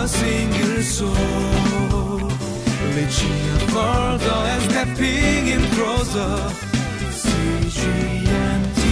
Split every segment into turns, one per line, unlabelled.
single soul, reaching further and stepping in closer. CGN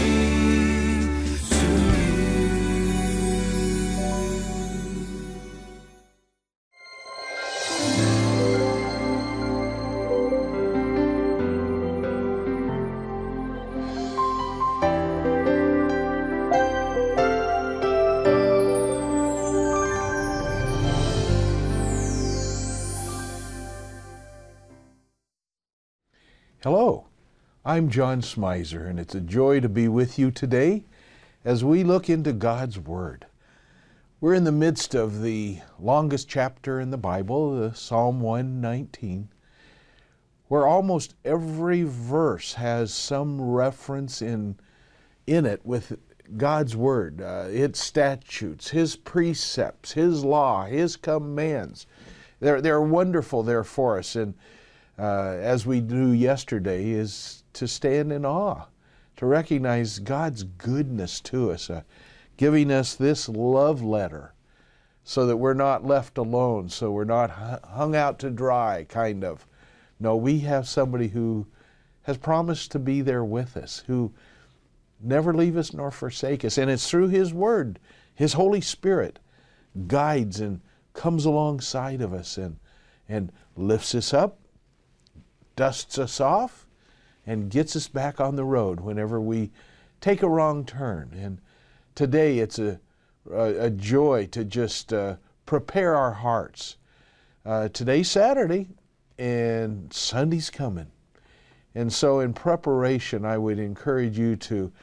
Hello, I'm John Smizer, and it's a joy to be with you today as we look into God's Word. We're in the midst of the longest chapter in the Bible, Psalm 119, where almost every verse has some reference in it with God's Word, its statutes, His precepts, His law, His commands. They're wonderful there for us, and as we do yesterday, is to stand in awe, to recognize God's goodness to us, giving us this love letter so that we're not left alone, so we're not hung out to dry, kind of. No, we have somebody who has promised to be there with us, who never leave us nor forsake us. And it's through His Word, His Holy Spirit guides and comes alongside of us and lifts us up, dusts us off, and gets us back on the road whenever we take a wrong turn. And today it's a joy to just prepare our hearts. Today's Saturday, and Sunday's coming. And so in preparation, I would encourage you to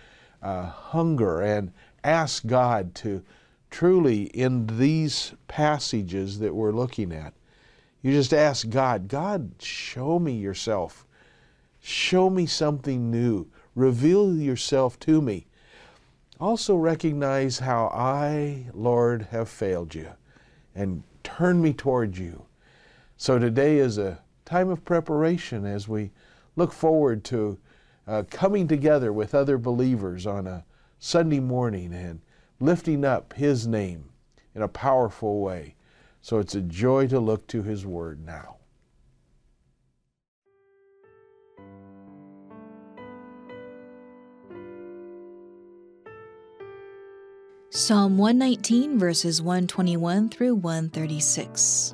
hunger and ask God to truly, in these passages that we're looking at, you just ask God, God, show me yourself. Show me something new. Reveal yourself to me. Also recognize how I, Lord, have failed you, and turn me toward you. So today is a time of preparation as we look forward to coming together with other believers on a Sunday morning and lifting up His name in a powerful way. So it's a joy to look to His Word now.
Psalm 119, verses 121 through 136.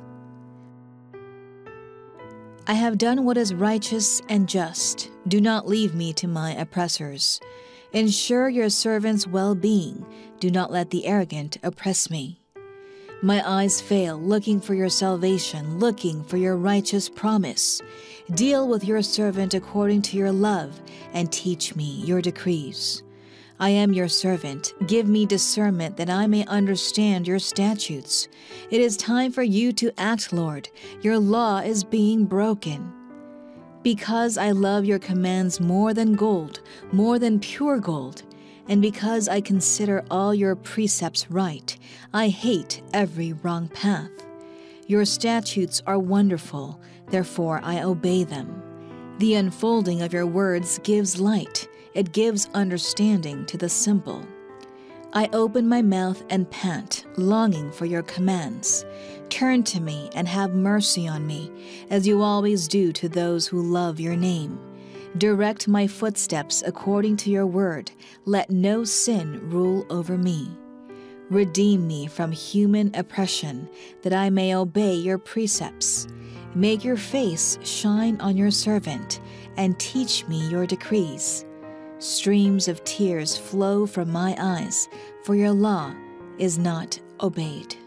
I have done what is righteous and just. Do not leave me to my oppressors. Ensure your servant's well-being. Do not let the arrogant oppress me. My eyes fail, looking for your salvation, looking for your righteous promise. Deal with your servant according to your love, and teach me your decrees. I am your servant. Give me discernment that I may understand your statutes. It is time for you to act, Lord. Your law is being broken. Because I love your commands more than gold, more than pure gold, and because I consider all your precepts right, I hate every wrong path. Your statutes are wonderful, therefore I obey them. The unfolding of your words gives light. It gives understanding to the simple. I open my mouth and pant, longing for your commands. Turn to me and have mercy on me, as you always do to those who love your name. Direct my footsteps according to your word. Let no sin rule over me. Redeem me from human oppression, that I may obey your precepts. Make your face shine on your servant, and teach me your decrees. Streams of tears flow from my eyes, for your law is not obeyed.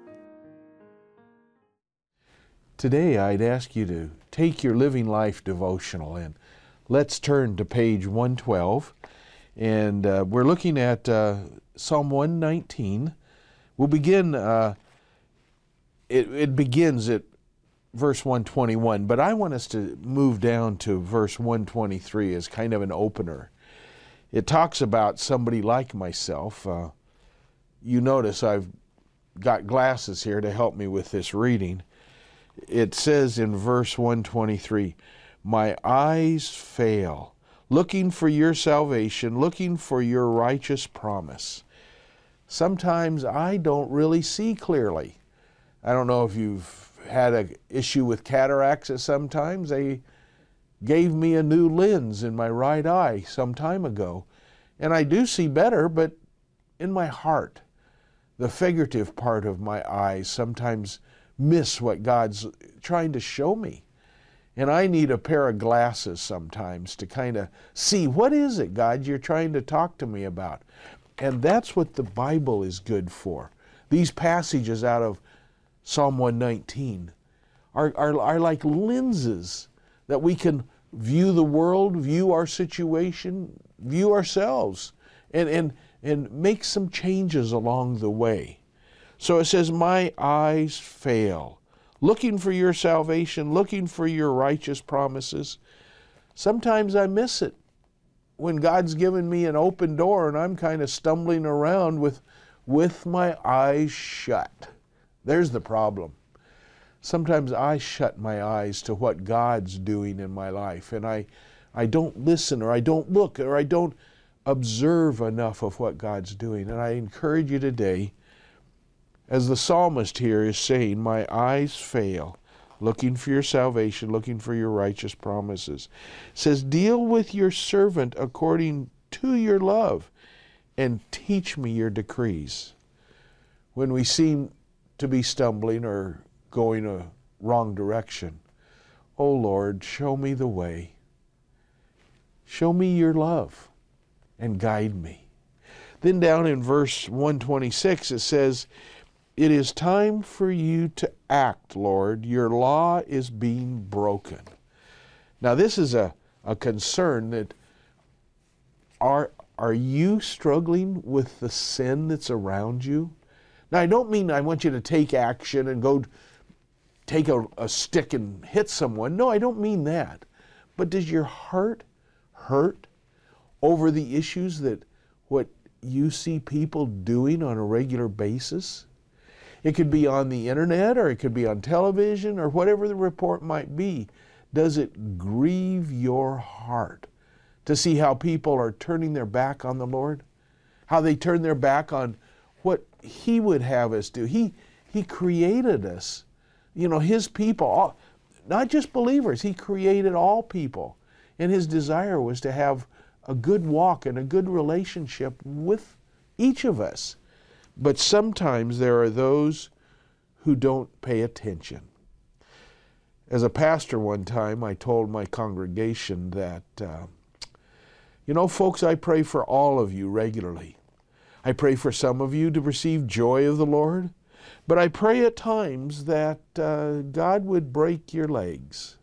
Today I'd ask you to take your Living Life devotional and let's turn to page 112. And we're looking at Psalm 119. We'll begin, it begins at verse 121, but I want us to move down to verse 123 as kind of an opener. It talks about somebody like myself. You notice I've got glasses here to help me with this reading. It says in verse 123, my eyes fail, looking for your salvation, looking for your righteous promise. Sometimes I don't really see clearly. I don't know if you've had an issue with cataracts at sometimes. They gave me a new lens in my right eye some time ago. And I do see better, but in my heart, the figurative part of my eyes sometimes miss what God's trying to show me. And I need a pair of glasses sometimes to kind of see, what is it, God, you're trying to talk to me about? And that's what the Bible is good for. These passages out of Psalm 119 are like lenses that we can view the world, view our situation, view ourselves, and make some changes along the way. So it says, my eyes fail, looking for your salvation, looking for your righteous promises. Sometimes I miss it when God's given me an open door and I'm kind of stumbling around with my eyes shut. There's the problem. Sometimes I shut my eyes to what God's doing in my life, and I don't listen, or I don't look, or I don't observe enough of what God's doing. And I encourage you today, as the psalmist here is saying, my eyes fail, looking for your salvation, looking for your righteous promises. It says, deal with your servant according to your love, and teach me your decrees. When we seem to be stumbling or going a wrong direction, oh Lord, show me the way. Show me your love and guide me. Then down in verse 126 it says, it is time for you to act, Lord. Your law is being broken. Now this is a concern that are you struggling with the sin that's around you? Now I don't mean I want you to take action and go take a stick and hit someone. No, I don't mean that. But does your heart hurt over the issues that what you see people doing on a regular basis? It could be on the internet, or it could be on television, or whatever the report might be. Does it grieve your heart to see how people are turning their back on the Lord? How they turn their back on what He would have us do. He created us, His people, not just believers. He created all people. And His desire was to have a good walk and a good relationship with each of us. But sometimes there are those who don't pay attention. As a pastor one time, I told my congregation that, folks, I pray for all of you regularly. I pray for some of you to receive joy of the Lord, but I pray at times that God would break your legs.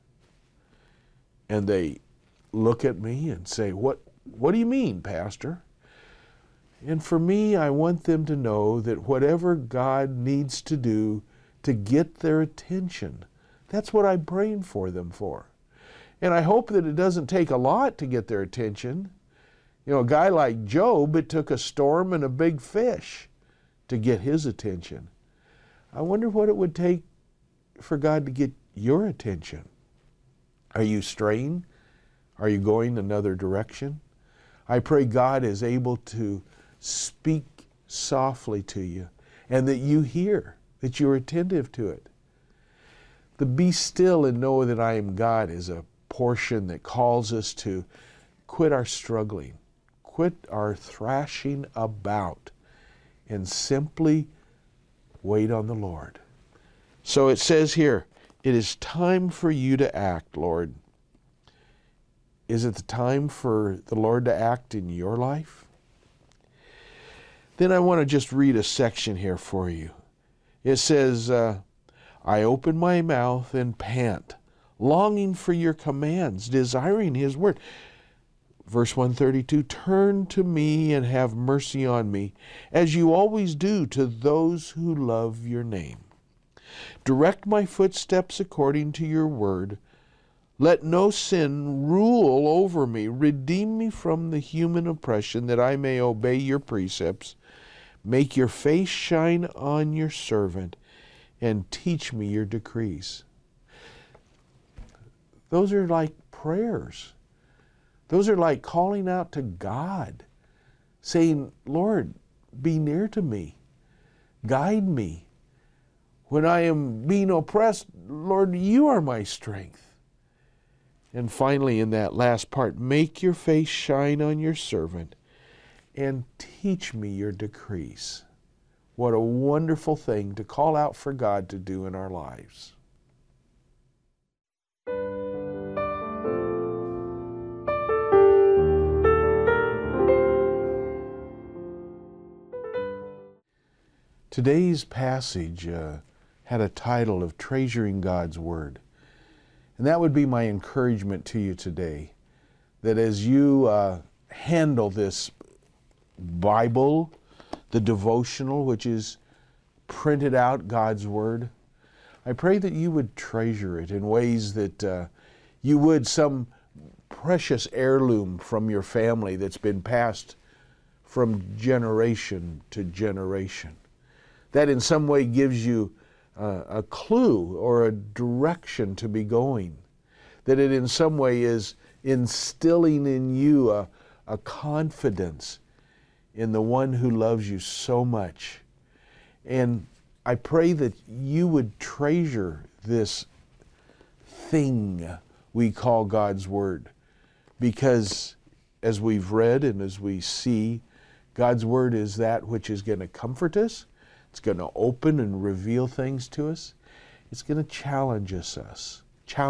And they look at me and say, what do you mean, Pastor? And for me, I want them to know that whatever God needs to do to get their attention, that's what I'm praying for them for. And I hope that it doesn't take a lot to get their attention. A guy like Job, it took a storm and a big fish to get his attention. I wonder what it would take for God to get your attention. Are you straying? Are you going another direction? I pray God is able to speak softly to you, and that you hear, that you're attentive to it. The be still and know that I am God is a portion that calls us to quit our struggling, quit our thrashing about, and simply wait on the Lord. So it says here, it is time for you to act, Lord. Is it the time for the Lord to act in your life? Then I want to just read a section here for you. It says, I open my mouth and pant, longing for your commands, desiring His word. Verse 132, turn to me and have mercy on me, as you always do to those who love your name. Direct my footsteps according to your word. Let no sin rule over me. Redeem me from the human oppression, that I may obey your precepts. Make your face shine on your servant, and teach me your decrees. Those are like prayers. Those are like calling out to God, saying, Lord, be near to me. Guide me. When I am being oppressed, Lord, you are my strength. And finally, in that last part, make your face shine on your servant and teach me your decrees. What a wonderful thing to call out for God to do in our lives. Today's passage had a title of Treasuring God's Word. And that would be my encouragement to you today, that as you handle this Bible, the devotional, which is printed out God's Word, I pray that you would treasure it in ways that you would some precious heirloom from your family that's been passed from generation to generation. That in some way gives you a clue or a direction to be going. That it in some way is instilling in you a confidence in the one who loves you so much. And I pray that you would treasure this thing we call God's Word. Because as we've read and as we see, God's Word is that which is going to comfort us. It's going to open and reveal things to us. It's going to challenge us.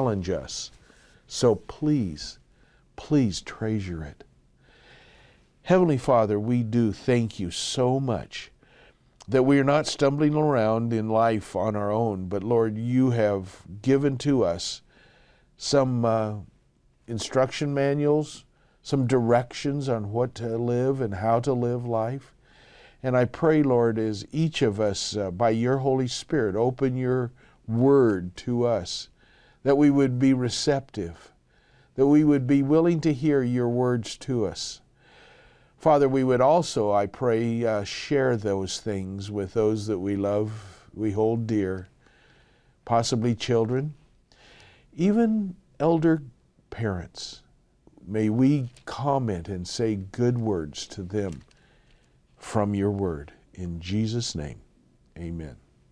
So please, please treasure it. Heavenly Father, we do thank you so much that we are not stumbling around in life on our own, but Lord, you have given to us some instruction manuals, some directions on what to live and how to live life. And I pray, Lord, as each of us, by your Holy Spirit, open your word to us, that we would be receptive, that we would be willing to hear your words to us. Father, we would also, I pray, share those things with those that we love, we hold dear, possibly children, even elder parents. May we comment and say good words to them from your word. In Jesus' name, amen.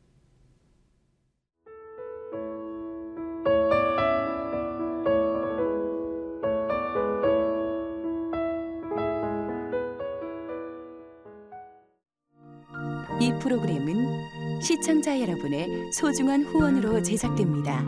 이 프로그램은 시청자 여러분의 소중한 후원으로 제작됩니다.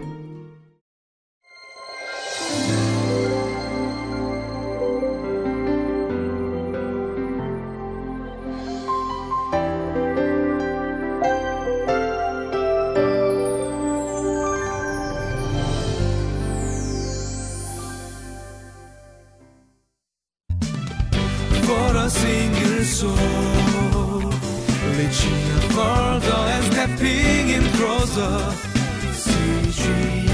For a single soul, reaching further and stepping in closer. See